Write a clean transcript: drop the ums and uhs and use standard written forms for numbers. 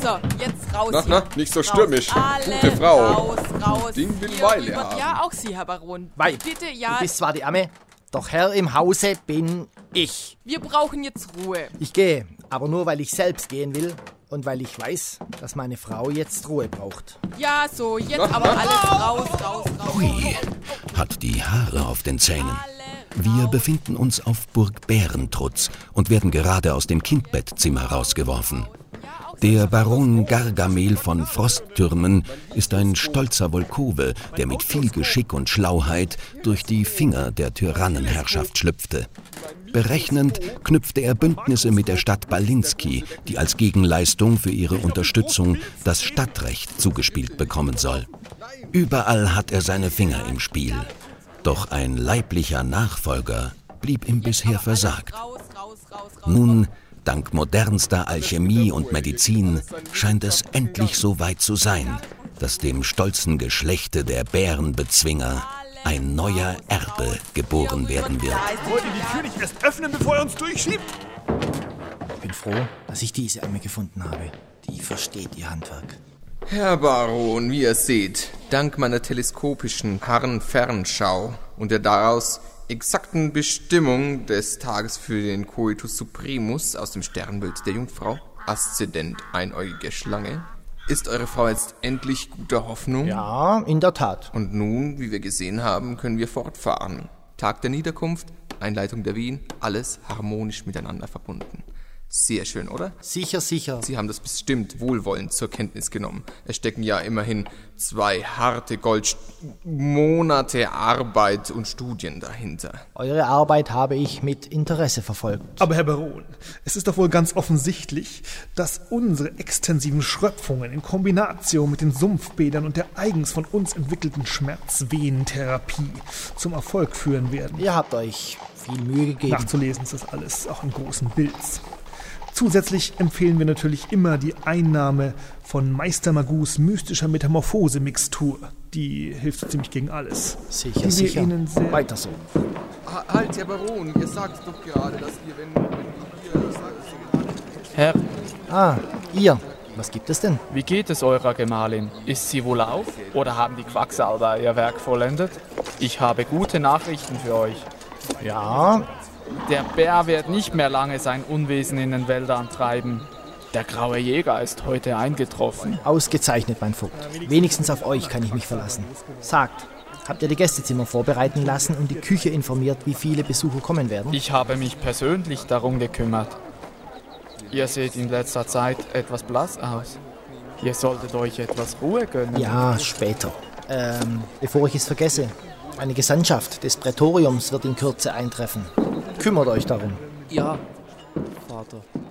So, jetzt raus. Na, nicht so stürmisch. Alle Gute Frau. Raus. Ding will Hier Weile rüber. haben. Ja, auch Sie, Herr Baron. Weib, Bitte, ja. du bist zwar die Amme, doch Herr im Hause bin ich. Wir brauchen jetzt Ruhe. Ich gehe, aber nur weil ich selbst gehen will und weil ich weiß, dass meine Frau jetzt Ruhe braucht. Ja, so, jetzt aber alles raus. Hui, hat die Haare auf den Zähnen. Wir befinden uns auf Burg Bärentrutz und werden gerade aus dem Kindbettzimmer rausgeworfen. Der Baron Gargamel von Frosttürmen ist ein stolzer Volkove, der mit viel Geschick und Schlauheit durch die Finger der Tyrannenherrschaft schlüpfte. Berechnend knüpfte er Bündnisse mit der Stadt Balinski, die als Gegenleistung für ihre Unterstützung das Stadtrecht zugespielt bekommen soll. Überall hat er seine Finger im Spiel. Doch ein leiblicher Nachfolger blieb ihm bisher versagt. Nun, dank modernster Alchemie und Medizin, scheint es endlich so weit zu sein, dass dem stolzen Geschlechte der Bärenbezwinger ein neuer Erbe geboren werden wird. Wollt ihr die Tür nicht erst öffnen, bevor er uns durchschiebt? Ich bin froh, dass ich diese Amme gefunden habe. Die versteht ihr Handwerk. Herr Baron, wie ihr seht, dank meiner teleskopischen Harnfernschau und der daraus exakten Bestimmung des Tages für den Coitus Supremus aus dem Sternbild der Jungfrau, Aszendent einäugige Schlange, ist eure Frau jetzt endlich guter Hoffnung? Ja, in der Tat. Und nun, wie wir gesehen haben, können wir fortfahren. Tag der Niederkunft, Einleitung der Wien, alles harmonisch miteinander verbunden. Sehr schön, oder? Sicher. Sie haben das bestimmt wohlwollend zur Kenntnis genommen. Es stecken ja immerhin 2 harte Monate Arbeit und Studien dahinter. Eure Arbeit habe ich mit Interesse verfolgt. Aber Herr Baron, es ist doch wohl ganz offensichtlich, dass unsere extensiven Schröpfungen in Kombination mit den Sumpfbädern und der eigens von uns entwickelten Schmerzvenentherapie zum Erfolg führen werden. Ihr habt euch viel Mühe gegeben. Nachzulesen ist das alles, auch in großen Bilds. Zusätzlich empfehlen wir natürlich immer die Einnahme von Meister Magus mystischer Metamorphose-Mixtur. Die hilft so ziemlich gegen alles. Sicher. Ihnen sehr Weiter so. Halt, Herr Baron, ihr sagt doch gerade, dass ihr, wenn ihr Herr, Ihr. Was gibt es denn? wie geht es eurer Gemahlin? Ist sie wohlauf oder haben die Quacksalber ihr Werk vollendet? Ich habe gute Nachrichten für euch. Ja, Der Bär wird nicht mehr lange sein Unwesen in den Wäldern treiben. Der graue Jäger ist heute eingetroffen. ausgezeichnet, mein Vogt. Wenigstens auf euch kann ich mich verlassen. Sagt, habt ihr die Gästezimmer vorbereiten lassen und die Küche informiert, wie viele Besucher kommen werden? Ich habe mich persönlich darum gekümmert. Ihr seht in letzter Zeit etwas blass aus. Ihr solltet euch etwas Ruhe gönnen. Ja, später. Bevor ich es vergesse, eine Gesandtschaft des Prätoriums wird in Kürze eintreffen. Kümmert euch darum. Ja, Vater.